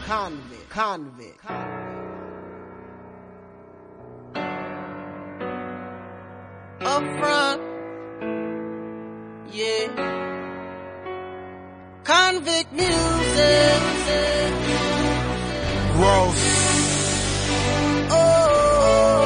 Convict. Up front, yeah. Convict music. Ross. Oh.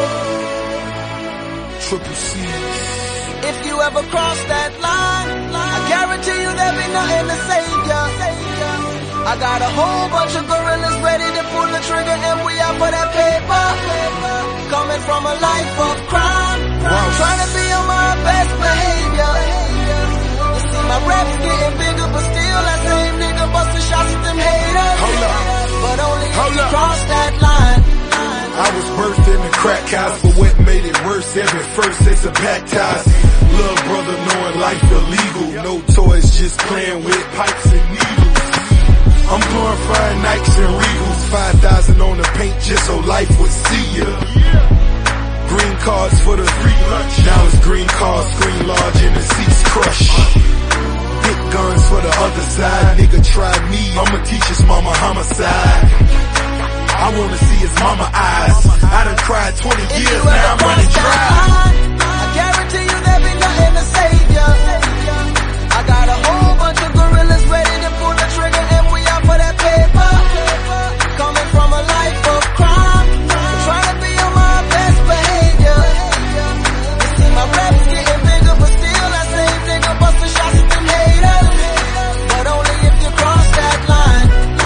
Triple C's. If you ever cross that line, I guarantee you there'll be nothing to save ya. I got a whole bunch of gorillas ready to pull the trigger, and we out for that paper. Coming from a life of crime, trying to be on my best behavior. You see my reps getting bigger, but still that same nigga busting shots at them haters. Hold up. But only if you cross that line. I was birthed in the crack house, but what made it worse? Every first it's a baptized little brother knowing life illegal. No toys, just playing with pipes and needles. I'm glorifying Nikes and Regals, 5,000 on the paint just so life would see ya. Green cards for the free lunch, now it's green cars, screen large and the seats crush. Big guns for the other side, nigga try me, I'ma teach his mama homicide. I wanna see his mama eyes. I done cried 20 years, now I'm running dry. I guarantee you there'll be nothing to save ya. I got a whole bunch of gorillas ready to pull the trigger, and we out for that paper. Coming from a life of crime, trying to be on my best behavior. You see my reps getting bigger, but still that same nigga busting shots at them haters. But only if you cross that line.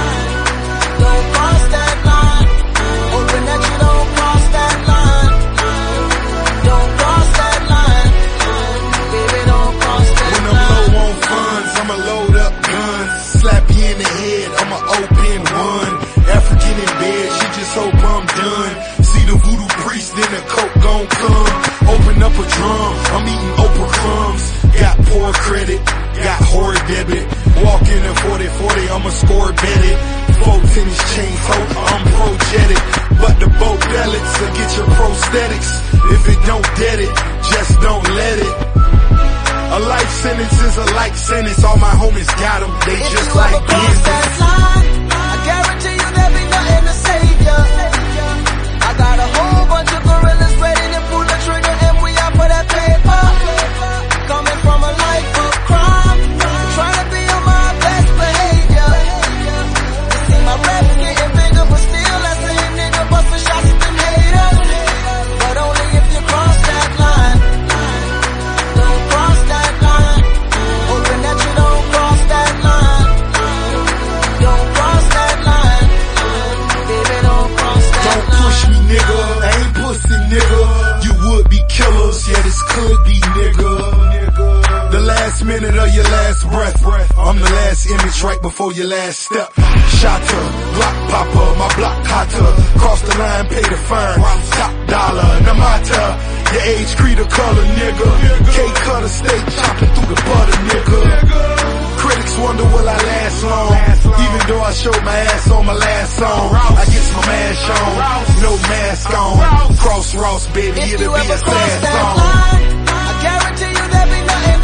Don't cross that line. Hoping that you don't cross that line. Don't cross that line. Baby, don't cross that line. When I'm low on funds, I'ma load up guns. Slap you in the head, I'ma open one. African in bed, she just hope I'm done. See the voodoo priest, then the coke gon' come. Open up a drum, I'm eating Oprah crumbs. Got poor credit, got horror debit. Walk in a 40-40, I'ma score bet it. 4 tennis chains, hope I'm projetic. But the boat bellets will get your prosthetics. If it don't get it, just don't let it. A life sentence is a life sentence. All my homies got them, they If just you like ever cross Kansas. that line, I guarantee you there'll be nothing to save ya. I got a whole bunch of gorillas ready to pull the trigger, and we out for that paper. Coming from a life of crime, trying to be on my best behavior. You see my reps getting bigger, but still that same nigga busting shots at them haters. But only if you cross that line. Don't cross that line. Hoping that you don't cross that line. Don't cross that line. Baby, don't cross that line. Don't push me, nigga. I ain't pussy, nigga. You would be killers, yeah, this could be, nigga. The last minute of your last breath. I'm the last image right before your last step. Shotter, block popper, my block hotter. Cross the line, pay the fine. Top dollar, Namata. Your age, creed, or color, nigga. K-cutter, stay chopping through the butter, nigga. Critics wonder will I last long. Even though I showed my ass on my last song, I get my mask on, no mask on. Cross Ross, baby, If it'll you be ever a cross sad that song. line, I guarantee you there'll be nothing